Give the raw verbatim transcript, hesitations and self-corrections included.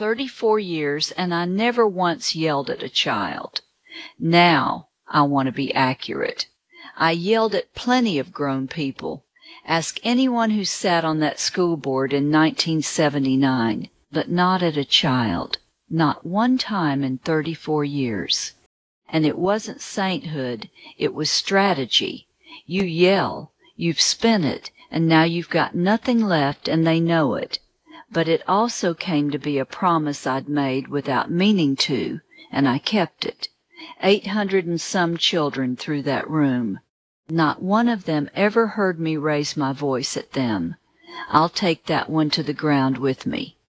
thirty-four years, and I never once yelled at a child. Now I want to be accurate. I yelled at plenty of grown people. Ask anyone who sat on that school board in nineteen seventy-nine, but not at a child. Not one time in thirty-four years. And it wasn't sainthood, it was strategy. You yell, you've spent it, and now you've got nothing left, and they know it. But it also came to be a promise I'd made without meaning to, and I kept it. Eight hundred and some children through that room. Not one of them ever heard me raise my voice at them. I'll take that one to the ground with me.